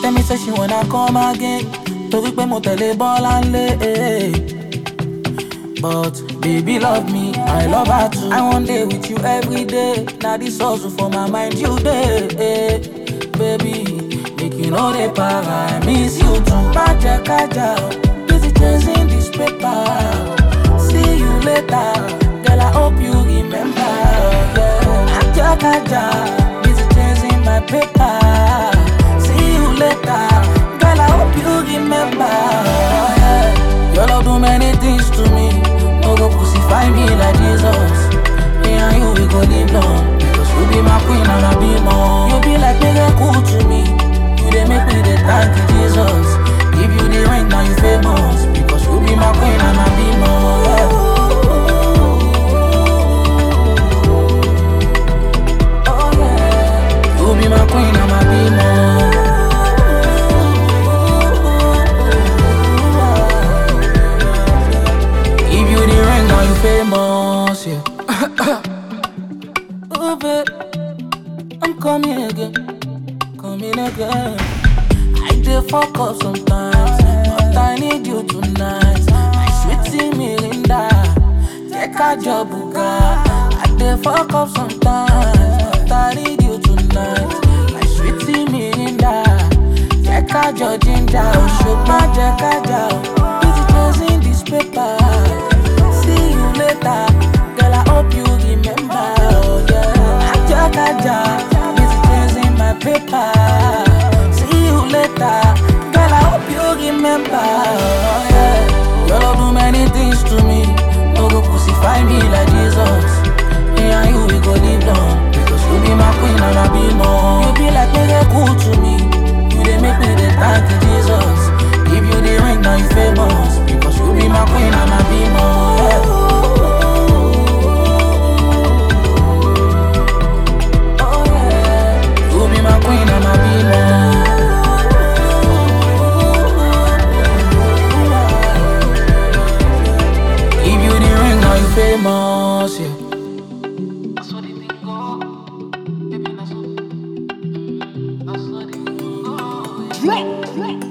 tell me say she wanna come again. Torí pé mo tẹ̀lé Bọ́lá ńlé. But baby love me, I love her too. I want day with you every day. Now this hustle for my mind you day. Baby, make you know the power, I miss you too. Maja kaja, busy chasing this paper. See you later, girl I hope you remember. Maja kaja, busy chasing my paper. See you later, girl I hope you remember. Your love do many things to me. No go crucify me like Jesus. Me and you we go live long. Because you be my queen and I be more. You be like miracle to me. You dey make me dey thank you Jesus. Give you the ring now you famous. Because you be my queen and I be more. Oh yeah. You be my queen and I be more. Famous, yeah. Oh, babe, I'm coming again. I dey fuck up sometimes, but I need you tonight. My sweetie Mirinda, take a job, buga. I dey fuck up sometimes, but I need you tonight. My sweetie Mirinda, take a job, ginger. Oshogba, jekaja, busy chasing this paper. See you later, girl I hope you remember. Oh yeah, Aja kaja, busy chasing my paper. See you later, girl I hope you remember. Oh yeah, your love do many things to me. No go crucify me like Jesus. Me and you we go live long. Because you be my queen and I be more. You be like miracle to me. You dey make me dey thank you Jesus. Give you the ring now you famous. Because you be my queen and I be more. Yeah. Famous, yeah. That's what it go. Baby, that's what it go.